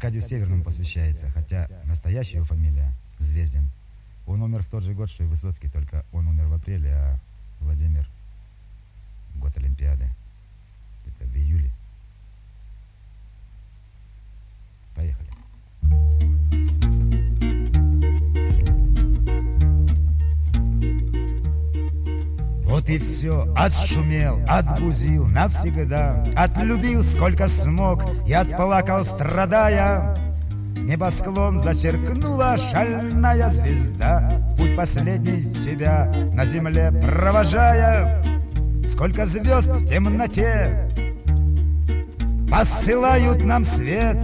Аркадию Северному посвящается, хотя настоящая его фамилия Звездин. Он умер в тот же год, что и Высоцкий, только он умер в апреле, а Владимир — год Олимпиады. Это в июле. Поехали. Вот и все, отшумел, отбузил навсегда, отлюбил сколько смог и отплакал, страдая. Небосклон зачеркнула шальная звезда, в путь последний тебя на земле провожая. Сколько звезд в темноте посылают нам свет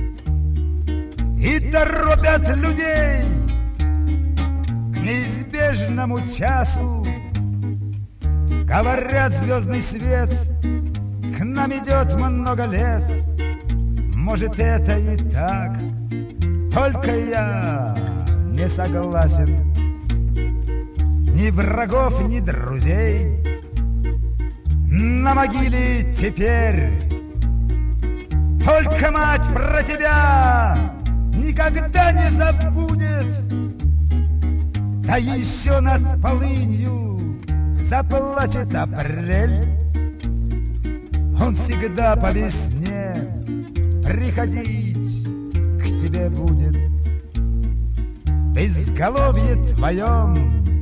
и торопят людей к неизбежному часу. Говорят, звездный свет к нам идет много лет. Может, это и так, только я не согласен. Ни врагов, ни друзей на могиле теперь. Только мать про тебя никогда не забудет. Да еще над полынью заплачет апрель. Он всегда по весне приходить к тебе будет. В изголовье твоем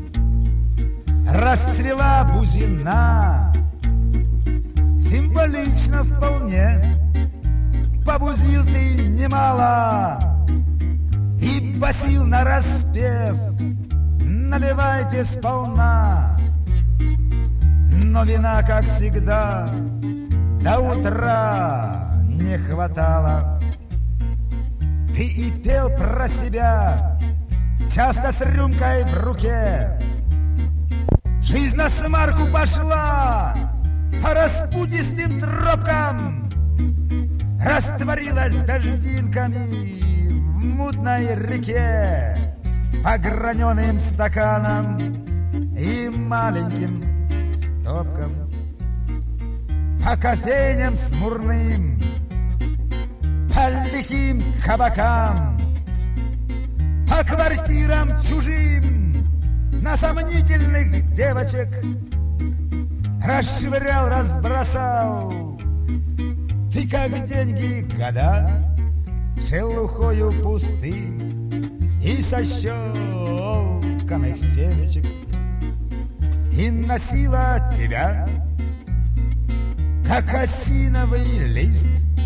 расцвела бузина. Символично вполне побузил ты немало и басил нараспев: наливайте сполна. Но вина, как всегда, до утра не хватало. Ты и пел про себя, часто с рюмкой в руке. Жизнь на смарку пошла по распутистым тропкам, растворилась дождинками в мутной реке, по граненым стаканам и маленьким стопкам, по кофейням смурным, по лихим кабакам, по квартирам чужим, на сомнительных девочек расшвырял, разбросал. Ты, как деньги, года шелухою пустых и сощелканных семечек, и носила тебя, как осиновый лист.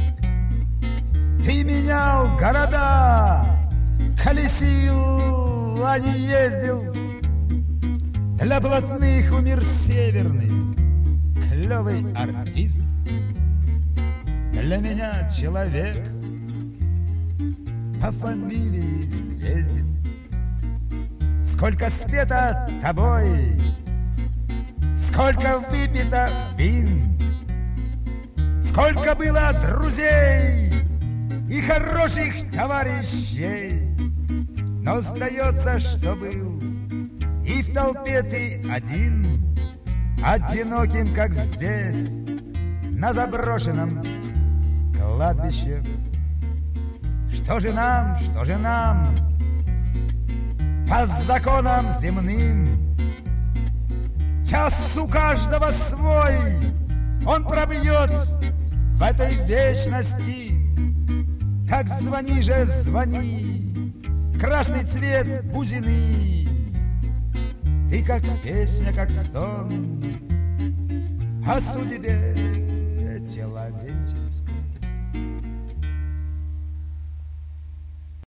Ты менял города, колесил, а не ездил. Для блатных умер Северный, клевый артист. Для меня человек по фамилии Звездин. Сколько спето тобой, сколько выпито вин, сколько было друзей и хороших товарищей. Но сдается, что был и в толпе ты один, одиноким, как здесь, на заброшенном кладбище. Что же нам, по законам земным? Час у каждого свой, он пробьет в этой вечности. Так звони же, звони, красный цвет бузины. Ты как песня, как стон о судьбе человеческой.